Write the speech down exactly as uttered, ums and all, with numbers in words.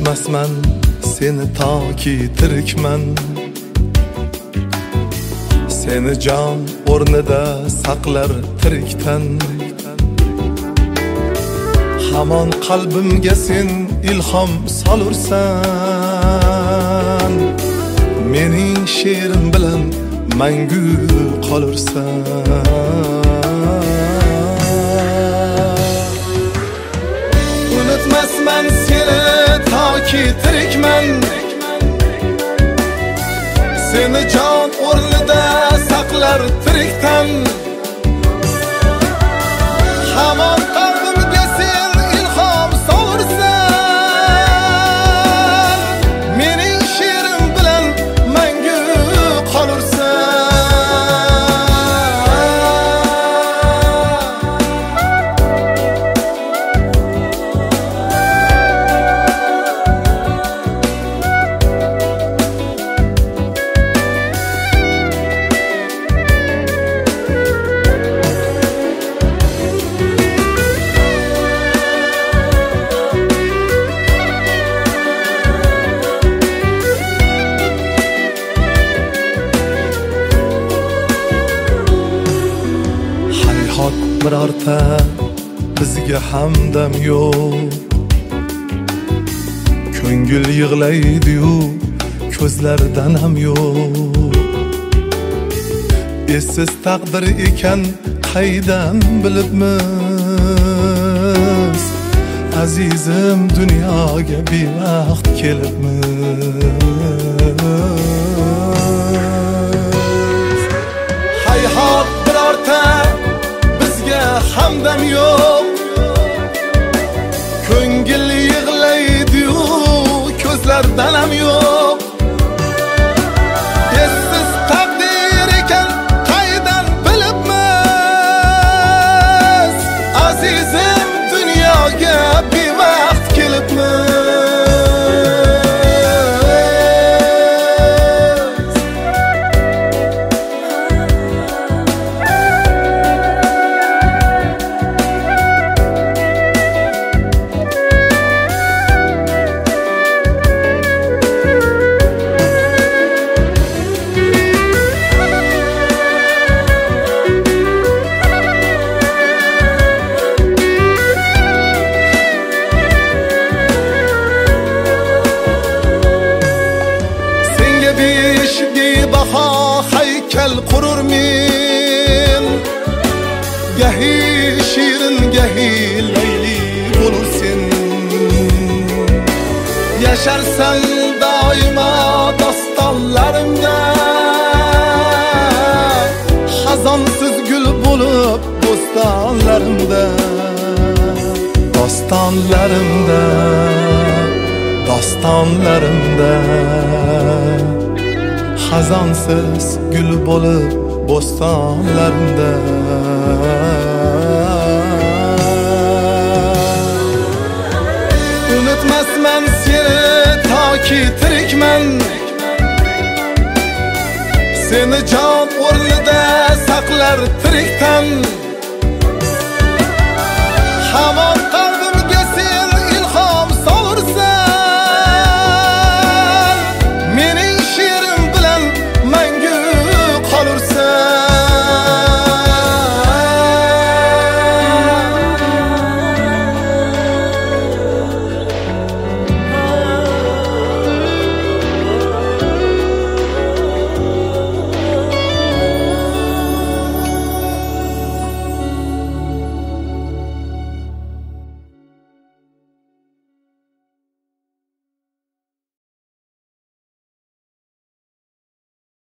unutmasman seni toki tirikman. Seni jon o'rnida saqlar tirikdan. Hamon qalbimga sen ilhom solursan. Mening she'rim bilan mangu qolursan. Unutmasman seni toki tirikman. Seni jon o'rnida saqlar tirikdan. Hamon qalbimga sen ilhom solursan. Mening she'rim bilan mangu qolursan. Birorta bizga hamdam yo'q. Ko'ngil yig'laydi-yu, ko'zlardan ham yo'q. Esiz taqdir ekan qaydan bilibmiz. Azizim dunyoga bevaqt kelibmiz. Hayhot birorta hamdam yo'q. Ko'ngil yig'laydi-yu, ko'zlardan ham yo'q. Esiz taqdir ekan qaydan bilibmiz. Azizim dunyoga bevaqt kelibmiz. Bebaho haykal qururmen. Gahi shirin gahi layli bo'lursen. Yasharsan doimo dostonlarimda. Xazonsiz gul bo'lib bo'stonlarimda. Dostonlarimda, dostonlarimda. Xazonsiz gul bo'lib bo'stonlarimda. Unutmasman seni toki tirikman. Seni jon o'rnida saqlar tirikdan. Hamon